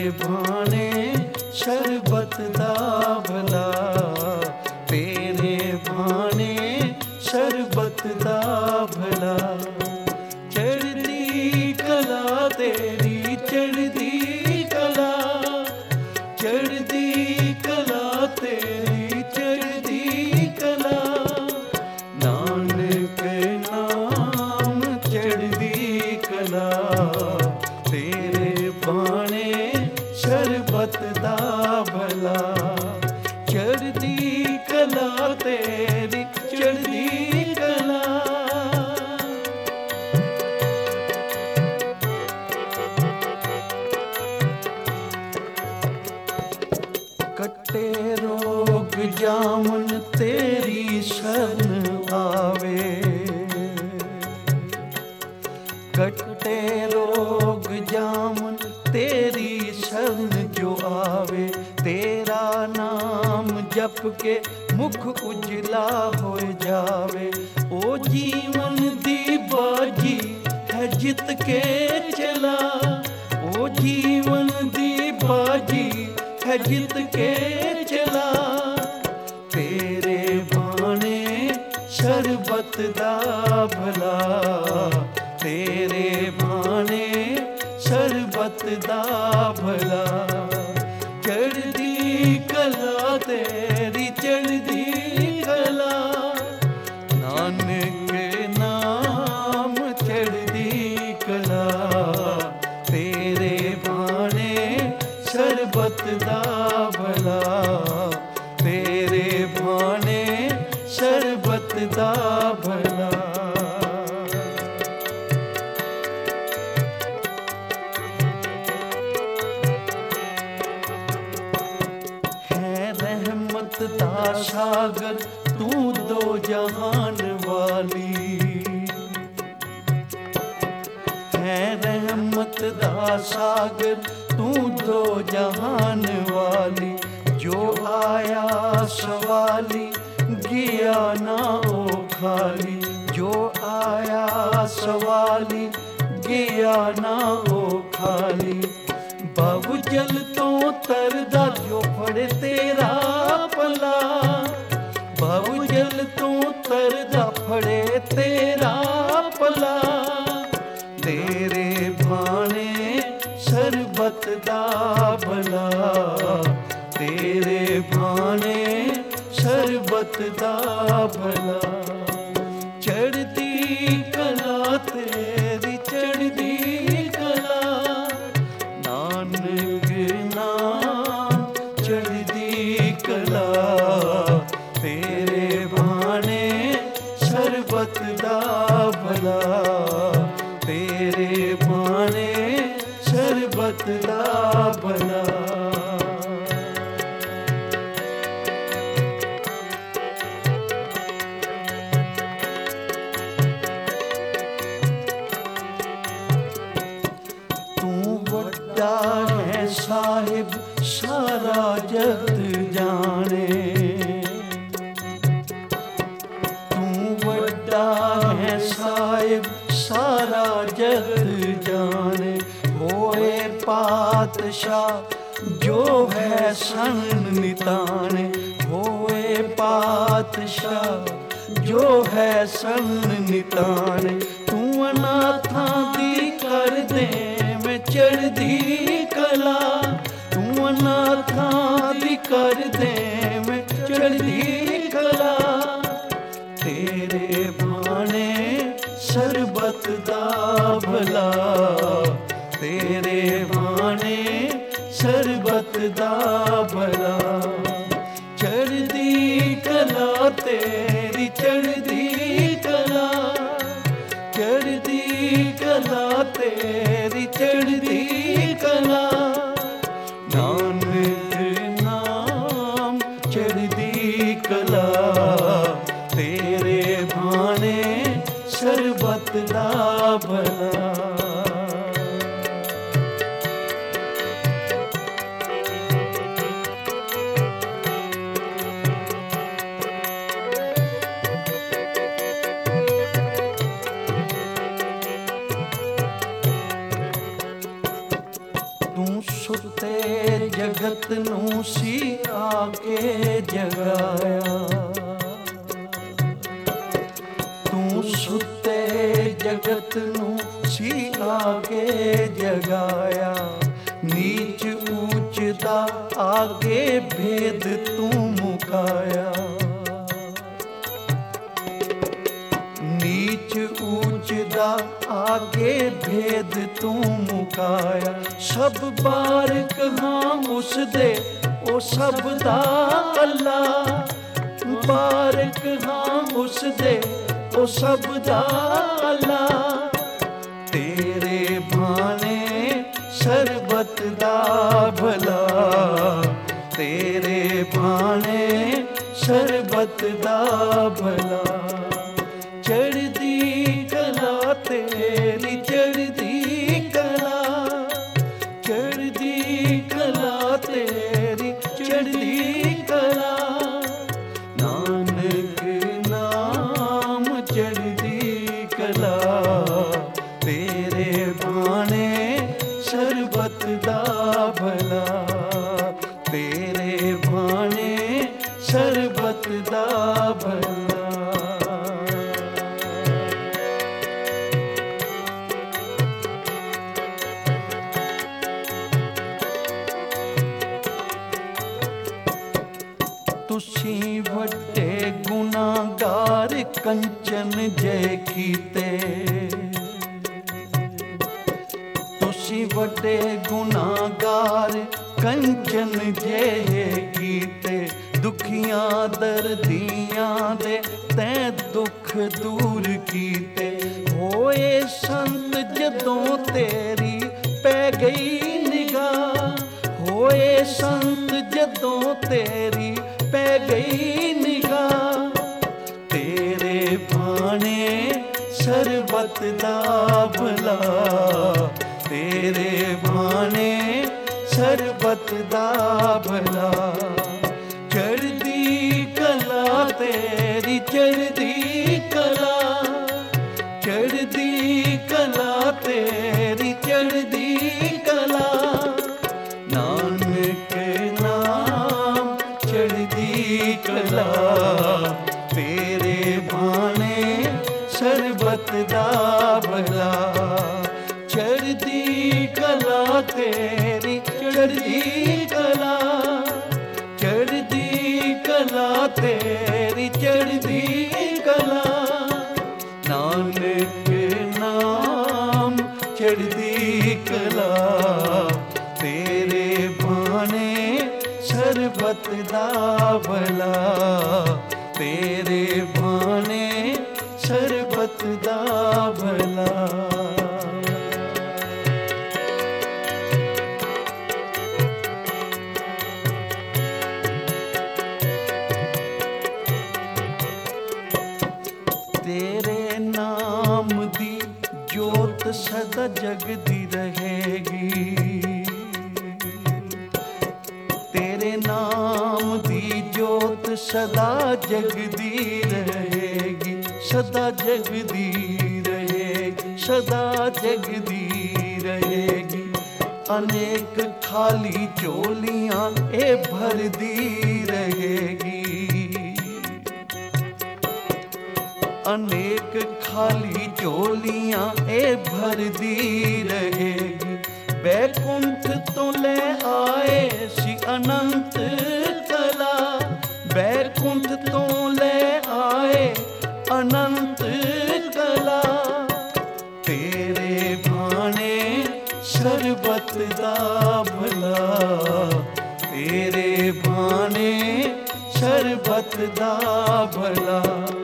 भाने शरबत दा भला, तेरे भाने शरबत दा भला। चढ़दी कला तेरी चढ़दी कला, चढ़दी कला तेरी चढ़दी कला। नानक नाम चढ़दी कला, तेरे बाणे शरबत दा भला। चढ़दी कला तेरी चढ़दी कला। कटे रोग जामन तेरी शरण आवे, कटे रोग जामन तेरी शरण जो आवे। तेरा नाम जप के मुख उजला हो जावे। ओ जीवन दी बाजी है जित के चला, ओ जीवन दी बाजी है जित के चला। तेरे बाणे शरबत दा भला, तेरे बाणे शरबत दा भला। चढ़दी कला तेरी चढ़दी कला, नानक नाम चढ़दी कला। तेरे बाणे शरबत दा भला, तेरे बाणे शरबत दा भला। है रहमत दा सागर तू दो जहान वाली, है रहमत दा सागर तू दो जहान वाली। जो आया सवाली गया ना ओ खाली, जो आया सवाली गया ना ओ खाली। बाबू जल तो तरदा जो फड़े तेरा भला, बाबू जल तो तरदा फड़े तेरा भला। तेरे भाने शरबत दा भला, तेरे भाने शरबत दा भला। चढ़दी कला तेरी चढ़दी कला, नानक नाम चढ़दी कला। तेरे भाने शरबत दा भला, तेरे भाने शरबत दा भला। है साहिब सारा जगत जाने, तू बड़ा है साहिब सारा जगत जाने। होए पातशाह जो है सन निताने, होए पातशाह जो है सन निताने। तू अनाथा दी कर दे में चढ़दी कला, तू अनाथा दी कर दे में चढ़दी कला। तेरे भाने शरबत दा भला, तेरे भाने शरबत दा भला। चढ़दी कला तेरी चढ़दी कला, चढ़दी कला तेरी चढ़दी कला। नानक नाम चढ़दी कला, तेरे भाने शरबत दा भला। ਸੁੱਤੇ ਜਗਤ ਨੂੰ ਸੀ ਆ ਕੇ ਜਗਾਇਆ। ਤੂੰ ਸੁੱਤੇ ਜਗਤ ਨੂੰ ਸੀ ਆ ਕੇ ਜਗਾਇਆ। ਨੀਚ ਊਚ ਦਾ ਆਗੇ ਭੇਦ ਤੂੰ ਮੁਕਾਇਆ। ਨੀਚ ਊਚ ਦਾ ਆਗੇ ਭੇਦ ਤੂੰ ਮੁਕਾਇਆ। ਸਭ ਬਾਰਕ ਹਾਂ ਉਸ ਦੇ ਉਹ ਸਭ ਦਾ ਅੱਲਾ। ਬਾਰਕ ਹਾਂ ਉਸ ਦੇ ਉਹ ਸਭ ਦਾ ਅੱਲਾ। ਤੇਰੇ ਭਾਣੇ ਸਰਬਤ ਦਾ ਭਲਾ। ਤੇਰੇ ਭਾਣੇ ਸਰਬਤ ਦਾ ਭਲਾ। ਚੜ੍ਹਦੀ ਕਲਾ ਤੇਰੀ ਚੜ੍ਹਦੀ ਕਲਾ। ਚੜ੍ਹਦੀ ਕਲਾ ਤੇਰੀ ਚੜ੍ਹਦੀ ਕਲਾ। ਨਾਨਕ ਨਾਮ ਚੜ੍ਹਦੀ ਕਲਾ। ਤੇਰੇ ਬਾਣੇ ਸਰਬਤ ਦਾ ਭਲਾ। ਤੇਰੇ ਬਾਣੇ ਸਰਬਤ ਦਾ ਭਲਾ। ਤੁਸੀਂ ਵੱਡੇ ਗੁਨਾਹਗਾਰ ਕੰਚਨ ਜੈ ਕੀਤੇ। ਤੁਸੀਂ ਵੱਡੇ ਗੁਨਾਹਗਾਰ ਕੰਚਨ ਜੈ ਕੀਤੇ। ਦੁਖੀਆਂ ਦਰਦੀਆਂ ਦੇ ਤੈਂ ਦੁੱਖ ਦੂਰ ਕੀਤੇ। ਹੋਏ ਸੰਤ ਜਦੋਂ ਤੇਰੀ ਪੈ ਗਈ ਨਿਗਾਹ। ਹੋਏ ਸੰਤ ਜਦੋਂ ਤੇਰੀ ਪੈ ਗਈ ਨਿਗਾਹ। ਤੇਰੇ ਭਾਣੇ ਸਰਬਤ ਦਾ ਭਲਾ। ਤੇਰੇ ਭਾਣੇ ਸਰਬਤ ਦਾ ਭਲਾ। ਚੜ੍ਹਦੀ ਕਲਾ ਤੇਰੀ ਚੜ੍ਹਦੀ ਕਲਾ। ਚੜ੍ਹਦੀ ਕਲਾ ਤੇਰੀ ਚੜ੍ਹਦੀ ਕਲਾ। ਨਾਨਕ ਨਾਮ ਚੜ੍ਹਦੀ ਕਲਾ। ਤੇਰੇ ਬਾਣੇ ਸਰਬਤ ਦਾ ਭਲਾ। ਚੜ੍ਹਦੀ ਕਲਾ ਤੇਰੀ ਚੜ੍ਹਦੀ ਕਲਾ। ਚੜ੍ਹਦੀ ਕਲਾ ਤੇਰੀ ਚੜ੍ਹਦੀ ਕਲਾ। ਨਾਨਕ ਨਾਮ ਚੜ੍ਹਦੀ ਕਲਾ। ਤੇਰੇ ਬਾਣੇ ਸਰਬਤ ਦਾ ਭਲਾ। ਤੇਰੇ ਬਾਣੇ ਸਰਬਤ ਦਾ ਭਲਾ। ਤੇਰੇ ਨਾਮ ਦੀ ਜੋਤ ਸਦਾ ਜਗਦੀ ਰਹੇਗੀ। ਤੇਰੇ ਨਾਮ ਦੀ ਜੋਤ ਸਦਾ ਜਗਦੀ ਰਹੇਗੀ। ਸਦਾ ਜਗਦੀ ਰਹੇਗੀ। ਸਦਾ ਜਗਦੀ ਰਹੇਗੀ। ਅਨੇਕ ਖਾਲੀ ਝੋਲੀਆਂ ਇਹ ਭਰਦੀ ਰਹੇਗੀ। ਅਨੇਕ ਖਾਲੀ ਝੋਲੀਆਂ ਇਹ ਭਰਦੀ ਰਹੇਗੀ। ਬੈਕੁੰਠ ਤੋਂ ਲੈ ਆਏ ਸੀ ਅਨੰਤ ਕਲਾ। ਬੈਕੁੰਠ ਤੋਂ ਲੈ ਆਏ ਅਨੰਤ ਕਲਾ। ਤੇਰੇ ਬਾਣੇ ਸਰਬਤ ਦਾ ਭਲਾ। ਤੇਰੇ ਬਾਣੇ ਸਰਬਤ ਦਾ ਭਲਾ।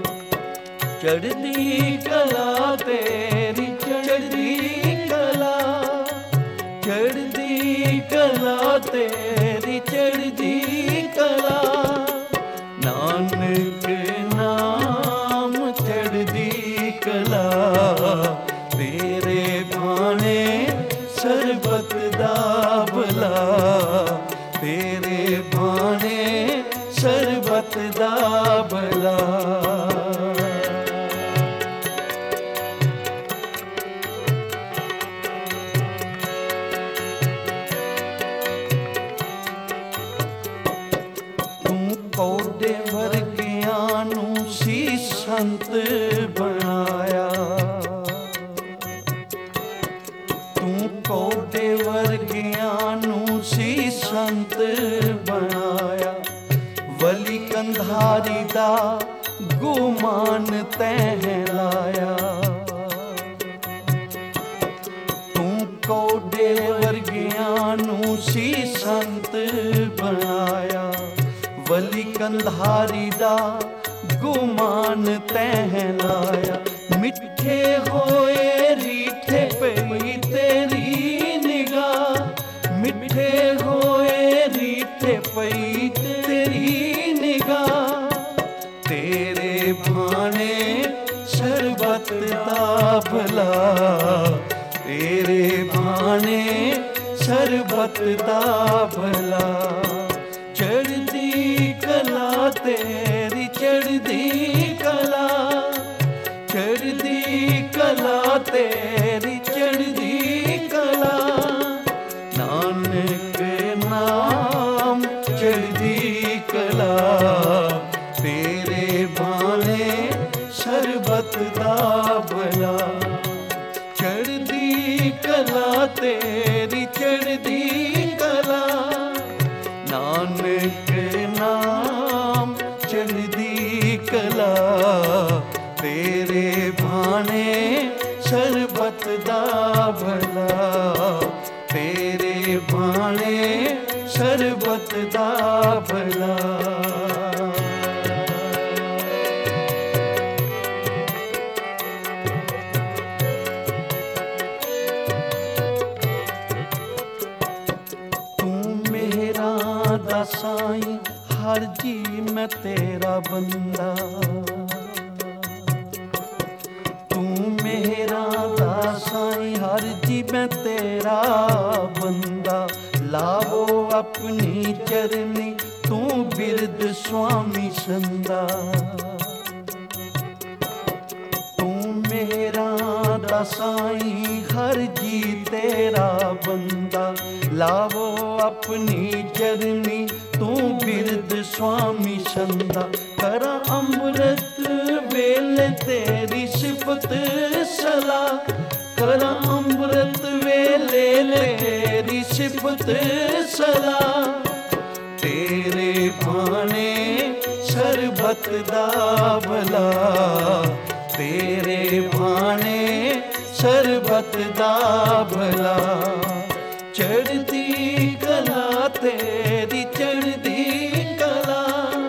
ਚੜ੍ਹਦੀ ਕਲਾ ਤੇਰੀ ਚੜ੍ਹਦੀ ਕਲਾ। ਚੜ੍ਹਦੀ ਕਲਾ ਤੇਰੀ ਚੜ੍ਹਦੀ ਕਲਾ। ਨਾਨਕ ਨਾਮ ਚੜ੍ਹਦੀ ਕਲਾ। ਤੇਰੇ ਬਾਣੇ ਸਰਬਤ ਦਾ ਭਲਾ। ਤੇਰੇ ਬਾਣੇ ਸਰਬਤ ਦਾ ਭਲਾ। ਸੰਤ ਬਣਾਇਆ। ਤੂੰ ਕੋਡੇ ਵਰਗਿਆਂ ਨੂੰ ਸੀ ਸੰਤ ਬਣਾਇਆ। ਵਲੀ ਕੰਧਾਰੀ ਦਾ ਗੁਮਾਨ ਤੈਂ ਲਾਇਆ। ਤੂੰ ਕੋਡੇ ਵਰਗਿਆਂ ਨੂੰ ਸੀ ਸੰਤ ਬਣਾਇਆ। ਵਲੀ ਕੰਧਾਰੀ ਦਾ ਗੁਮਾਨ ਤੈਂ ਲਾਇਆ। ਮਿੱਠੇ ਹੋਏ ਰੀਠੇ ਪਈ ਤੇਰੀ ਨਿਗਾਹ। ਮਿੱਠੇ ਹੋਏ ਰੀਠੇ ਪਈ ਤੇਰੀ ਨਿਗਾਹ। ਤੇਰੇ ਭਾਣੇ ਸ਼ਰਬਤ ਦਾ ਭਲਾ। ਤੇਰੇ ਭਾਣੇ ਸ਼ਰਬਤ ਦਾ ਭਲਾ। ਚੜ੍ਹਦੀ ਕਲਾ ਤੇਰੀ ਚੜ੍ਹਦੀ ਕਲਾ। ਚੜ੍ਹਦੀ ਕਲਾ ਤੇਰੀ ਚੜ੍ਹਦੀ ਕਲਾ। ਨਾਨਕ ਨਾਮ ਚੜ੍ਹਦੀ ਕਲਾ। ਤੇਰੇ ਬਾਣੇ ਸ਼ਰਬਤ ਦਾ ਭਲਾ। ਚੜ੍ਹਦੀ ਕਲਾ ਤੇਰੀ ਚੜ੍ਹਦੀ ਕਲਾ। ਨਾਨਕ ਨਾਮ ਚੜ੍ਹਦੀ ਕਲਾ। ਤੇਰੇ ਬਾਣੇ ਸ਼ਰਬਤ ਦਾ ਭਲਾ। ਤੇਰੇ ਬਾਣੇ ਸ਼ਰਬਤ ਦਾ ਭਲਾ। ਦਾ ਸਾਈਂ ਹਰ ਜੀ ਮੈਂ ਤੇਰਾ ਬੰਦਾ। ਤੂੰ ਮੇਰਾ ਦਾ ਸਾਈਂ ਹਰ ਜੀ ਮੈਂ ਤੇਰਾ ਬੰਦਾ। ਲਾਵੋ ਆਪਣੀ ਚਰਨੀ ਤੂੰ ਬਿਰਦ ਸੁਆਮੀ ਸੰਦਾ। ਤੂੰ ਮੇਰਾ ਦਾ ਸਾਈਂ ਹਰ ਜੀ ਤੇਰਾ ਬੰਦਾ। ਲਾਵੋ ਆਪਣੀ ਚਰਨੀ ਤੂੰ ਬਿਰਦ ਸੁਆਮੀ ਸੰਦਾ। ਕਰਾਂ ਅੰਮ੍ਰਿਤ ਵੇਲੇ ਤੇਰੀ ਸਿਫਤ ਸਲਾਹ। ਕਰਾਂ ਅੰਮ੍ਰਿਤ ਵੇਲੇ ਤੇਰੀ ਸਿਫਤ ਸਲਾਹ। ਤੇਰੇ ਬਾਣੇ ਸ਼ਰਬਤ ਦਾ ਭਲਾ। ਤੇਰੇ ਬਾਣੇ ਸ਼ਰਬਤ ਦਾ ਭਲਾ। ਚੜ੍ਹਦੀ ਕਲਾ ਤੇਰੀ ਚੜ੍ਹਦੀ ਕਲਾ।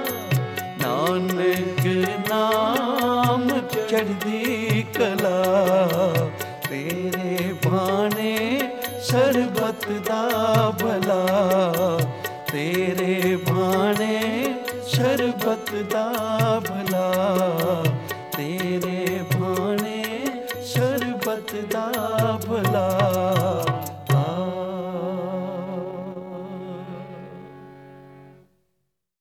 ਨਾਨਕ ਨਾਮ ਚੜ੍ਹਦੀ ਕਲਾ। ਤੇਰੇ ਬਾਣੇ ਸ਼ਰਬਤ ਦਾ ਭਲਾ। ਤੇਰੇ ਬਾਣੇ ਸ਼ਰਬਤ ਦਾ ਭਲਾ। ਤੇਰੇ ਬਾਣੇ ਸ਼ਰਬਤ ਦਾ ਭਲਾ।